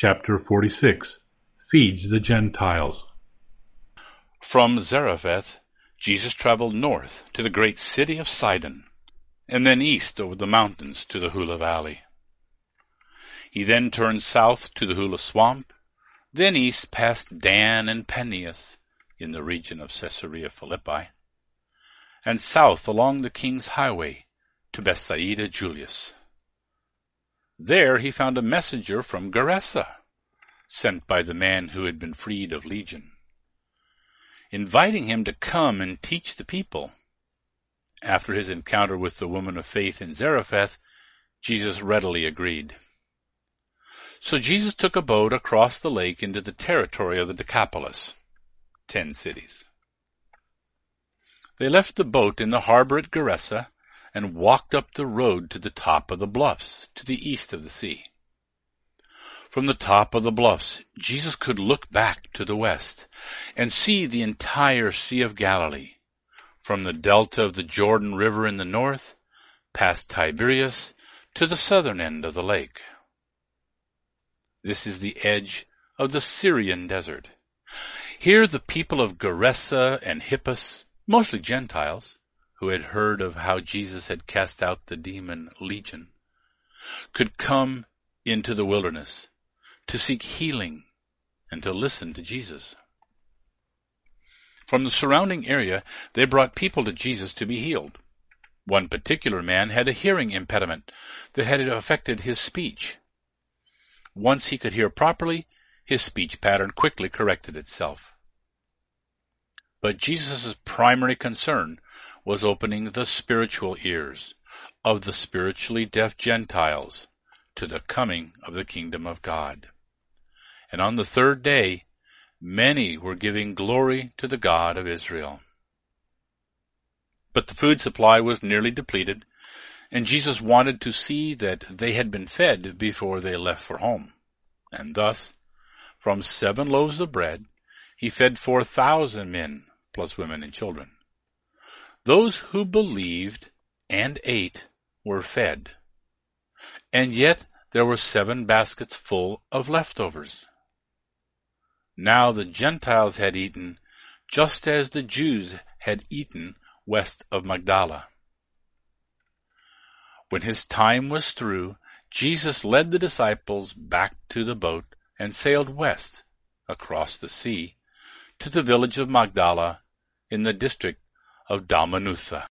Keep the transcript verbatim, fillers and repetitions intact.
Chapter forty-six. Feeds the Gentiles. From Zarephath, Jesus traveled north to the great city of Sidon, and then east over the mountains to the Hula Valley. He then turned south to the Hula Swamp, then east past Dan and Peneus in the region of Caesarea Philippi, and south along the King's Highway to Bethsaida Julius. There he found a messenger from Gerasa, sent by the man who had been freed of Legion, inviting him to come and teach the people. After his encounter with the woman of faith in Zarephath, Jesus readily agreed. So Jesus took a boat across the lake into the territory of the Decapolis, ten cities. They left the boat in the harbor at Gerasa and walked up the road to the top of the bluffs, to the east of the sea. From the top of the bluffs, Jesus could look back to the west and see the entire Sea of Galilee, from the delta of the Jordan River in the north, past Tiberias, to the southern end of the lake. This is the edge of the Syrian desert. Here the people of Gerasa and Hippus, mostly Gentiles, who had heard of how Jesus had cast out the demon Legion, could come into the wilderness to seek healing and to listen to Jesus. From the surrounding area, they brought people to Jesus to be healed. One particular man had a hearing impediment that had affected his speech. Once he could hear properly, his speech pattern quickly corrected itself. But Jesus' primary concern was opening the spiritual ears of the spiritually deaf Gentiles to the coming of the kingdom of God. And on the third day, many were giving glory to the God of Israel. But the food supply was nearly depleted, and Jesus wanted to see that they had been fed before they left for home. And thus, from seven loaves of bread, he fed four thousand men, plus women and children. Those who believed and ate were fed, and yet there were seven baskets full of leftovers. Now the Gentiles had eaten just as the Jews had eaten west of Magdala. When his time was through, Jesus led the disciples back to the boat and sailed west across the sea to the village of Magdala in the district of Dalmanutha.